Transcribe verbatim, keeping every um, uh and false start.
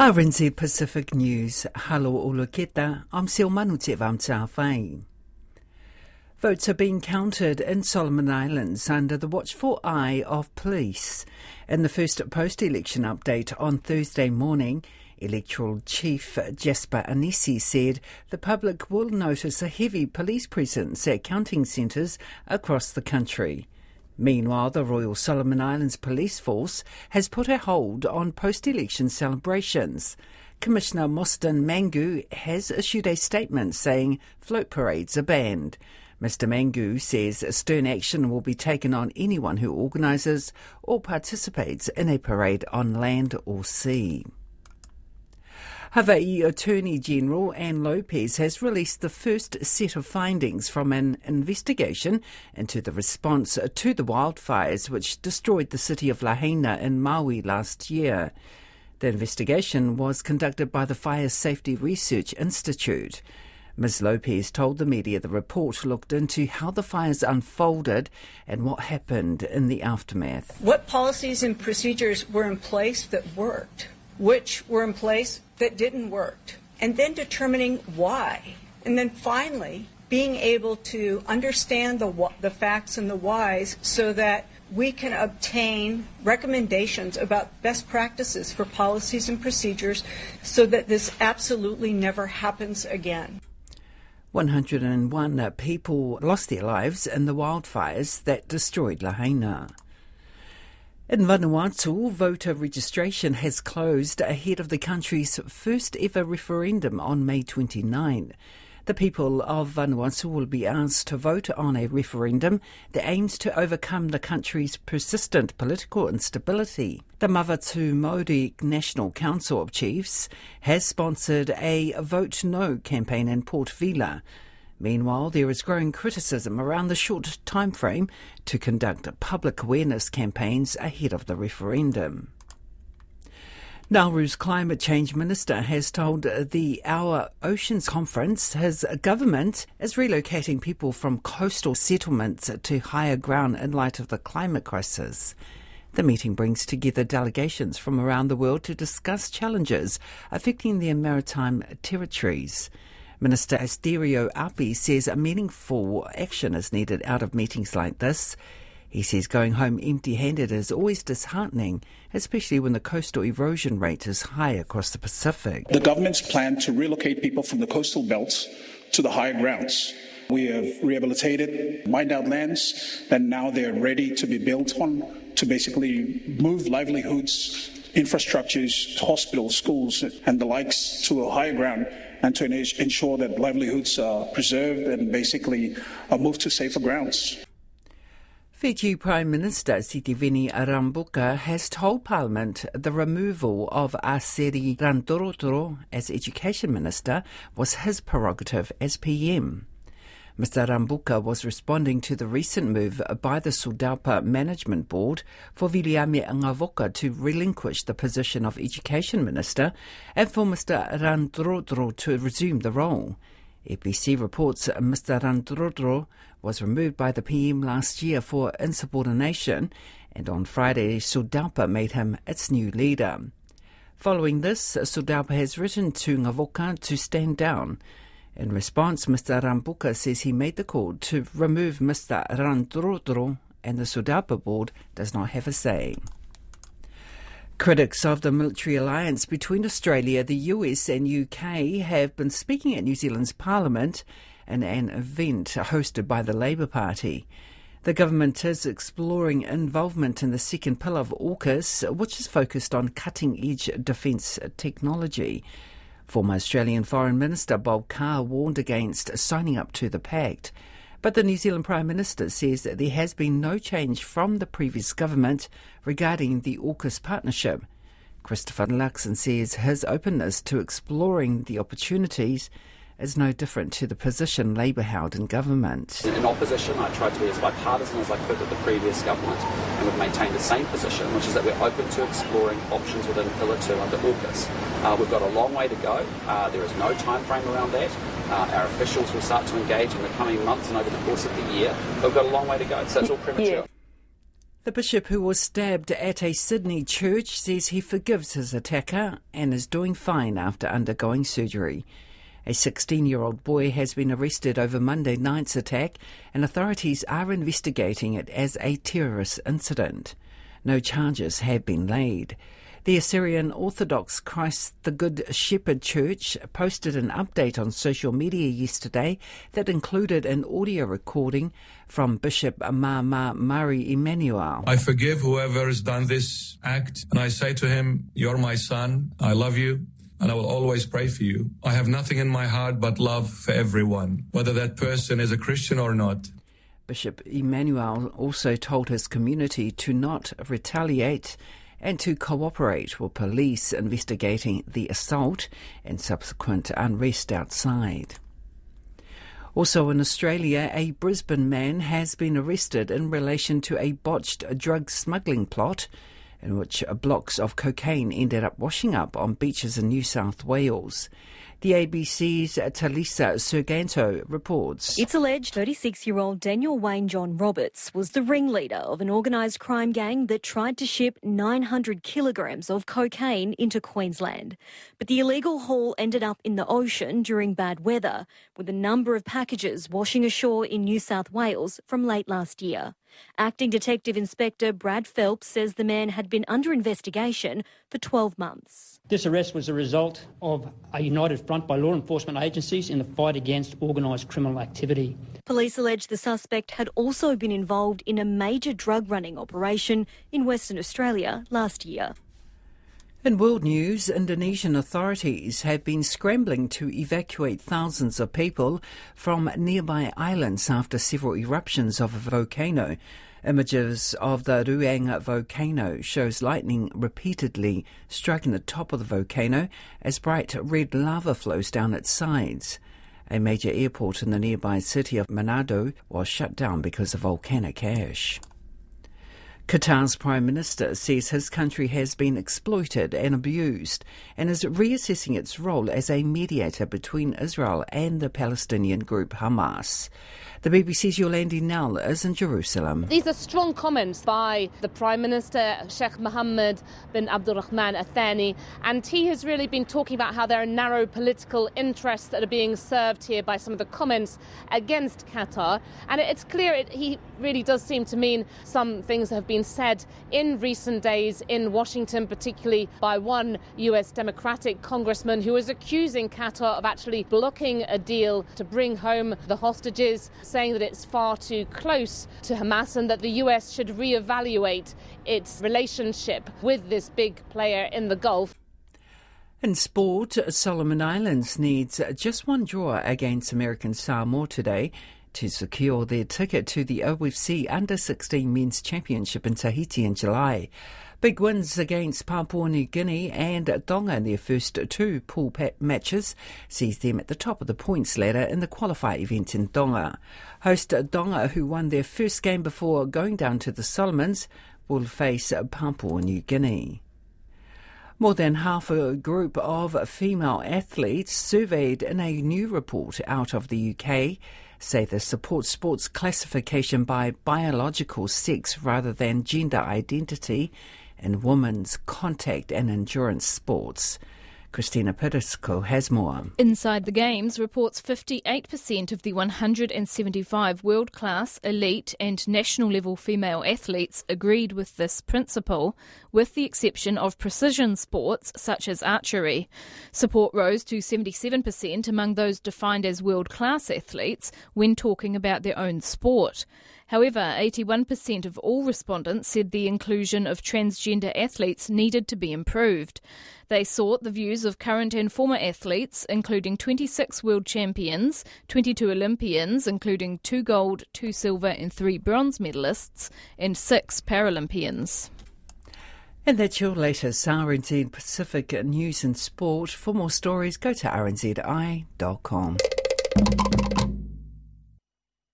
R N Z Pacific News. Halo Oloketa. I'm Silmanu Te Vamtawhai. Votes are being counted in Solomon Islands under the watchful eye of police. In the first post-election update on Thursday morning, Electoral Chief Jasper Anisi said the public will notice a heavy police presence at counting centres across the country. Meanwhile, the Royal Solomon Islands Police Force has put a hold on post-election celebrations. Commissioner Moston Mangu has issued a statement saying float parades are banned. Mister Mangu says stern action will be taken on anyone who organises or participates in a parade on land or sea. Hawaii Attorney General Anne Lopez has released the first set of findings from an investigation into the response to the wildfires which destroyed the city of Lahaina in Maui last year. The investigation was conducted by the Fire Safety Research Institute. Miz Lopez told the media the report looked into how the fires unfolded and what happened in the aftermath. What policies and procedures were in place that worked? Which were in place that didn't work, and then determining why. And then finally, being able to understand the, the facts and the whys so that we can obtain recommendations about best practices for policies and procedures so that this absolutely never happens again. one hundred and one people lost their lives in the wildfires that destroyed Lahaina. In Vanuatu, voter registration has closed ahead of the country's first ever referendum on May twenty-ninth. The people of Vanuatu will be asked to vote on a referendum that aims to overcome the country's persistent political instability. The Mavatu Maori National Council of Chiefs has sponsored a Vote No campaign in Port Vila. Meanwhile, there is growing criticism around the short time frame to conduct public awareness campaigns ahead of the referendum. Nauru's climate change minister has told the Our Oceans Conference his government is relocating people from coastal settlements to higher ground in light of the climate crisis. The meeting brings together delegations from around the world to discuss challenges affecting their maritime territories. Minister Asterio Api says a meaningful action is needed out of meetings like this. He says going home empty-handed is always disheartening, especially when the coastal erosion rate is high across the Pacific. The government's plan to relocate people from the coastal belts to the higher grounds. We have rehabilitated mined-out lands, and now they're ready to be built on to basically move livelihoods, infrastructures, hospitals, schools, and the likes to a higher ground, and to ensure that livelihoods are preserved and basically are moved to safer grounds. Fiji Prime Minister Sitiveni Rabuka has told Parliament the removal of Aseri Rantorotoro as Education Minister was his prerogative as P M. Mister Rabuka was responding to the recent move by the Sudalpa Management Board for Viliame Ngavoka to relinquish the position of Education Minister and for Mister Rantorotoro to resume the role. A B C reports Mister Rantorotoro was removed by the P M last year for insubordination, and on Friday Sudalpa made him its new leader. Following this, Sudalpa has written to Ngavoka to stand down. In response, Mister Rabuka says he made the call to remove Mister Rantorotoro and the Sudalpa board does not have a say. Critics of the military alliance between Australia, the U S and U K have been speaking at New Zealand's Parliament in an event hosted by the Labour Party. The government is exploring involvement in the second pillar of AUKUS, which is focused on cutting-edge defence technology. Former Australian Foreign Minister Bob Carr warned against signing up to the pact. But the New Zealand Prime Minister says that there has been no change from the previous government regarding the AUKUS partnership. Christopher Luxon says his openness to exploring the opportunities is no different to the position Labour held in government. In opposition, I tried to be as bipartisan as I could with the previous government and would maintain the same position, which is that we're open to exploring options within Pillar two under AUKUS. Uh, we've got a long way to go. Uh, there is no time frame around that. Uh, our officials will start to engage in the coming months and over the course of the year. But we've got a long way to go, so it's all premature. Yeah. The bishop who was stabbed at a Sydney church says he forgives his attacker and is doing fine after undergoing surgery. A sixteen-year-old boy has been arrested over Monday night's attack, and authorities are investigating it as a terrorist incident. No charges have been laid. The Assyrian Orthodox Christ the Good Shepherd Church posted an update on social media yesterday that included an audio recording from Bishop Mama Mari Emmanuel. I forgive whoever has done this act, and I say to him, you're my son, I love you, and I will always pray for you. I have nothing in my heart but love for everyone, whether that person is a Christian or not. Bishop Emmanuel also told his community to not retaliate and to cooperate with police investigating the assault and subsequent unrest outside. Also in Australia, a Brisbane man has been arrested in relation to a botched drug smuggling plot in which blocks of cocaine ended up washing up on beaches in New South Wales. The A B C's Talisa Serganto reports. It's alleged thirty-six-year-old Daniel Wayne John Roberts was the ringleader of an organised crime gang that tried to ship nine hundred kilograms of cocaine into Queensland. But the illegal haul ended up in the ocean during bad weather, with a number of packages washing ashore in New South Wales from late last year. Acting Detective Inspector Brad Phelps says the man had been under investigation for twelve months. This arrest was a result of a united front by law enforcement agencies in the fight against organised criminal activity. Police allege the suspect had also been involved in a major drug running operation in Western Australia last year. In world news, Indonesian authorities have been scrambling to evacuate thousands of people from nearby islands after several eruptions of a volcano. Images of the Ruang volcano shows lightning repeatedly striking the top of the volcano as bright red lava flows down its sides. A major airport in the nearby city of Manado was shut down because of volcanic ash. Qatar's Prime Minister says his country has been exploited and abused and is reassessing its role as a mediator between Israel and the Palestinian group Hamas. The B B C's Yolandi Nell is in Jerusalem. These are strong comments by the Prime Minister, Sheikh Mohammed bin Abdulrahman Al Thani, and he has really been talking about how there are narrow political interests that are being served here by some of the comments against Qatar. And it's clear it, he really does seem to mean some things have been said in recent days in Washington, particularly by one U S Democratic congressman who is accusing Qatar of actually blocking a deal to bring home the hostages, saying that it's far too close to Hamas and that the U S should reevaluate its relationship with this big player in the Gulf. In sport, Solomon Islands needs just one draw against American Samoa today to secure their ticket to the O F C Under sixteen Men's Championship in Tahiti in July. Big wins against Papua New Guinea and Tonga in their first two pool matches sees them at the top of the points ladder in the qualifier event in Tonga. Host Tonga, who won their first game before going down to the Solomons, will face Papua New Guinea. More than half a group of female athletes surveyed in a new report out of the U K say they support sports classification by biological sex rather than gender identity in women's contact and endurance sports. Christina Perisco has more. Inside the Games reports fifty-eight percent of the one hundred seventy-five world-class, elite and national-level female athletes agreed with this principle, with the exception of precision sports such as archery. Support rose to seventy-seven percent among those defined as world-class athletes when talking about their own sport. However, eighty-one percent of all respondents said the inclusion of transgender athletes needed to be improved. They sought the views of current and former athletes, including twenty-six world champions, twenty-two Olympians, including two gold, two silver and three bronze medalists, and six Paralympians. And that's your latest R N Z Pacific news and sport. For more stories, go to r n z i dot com.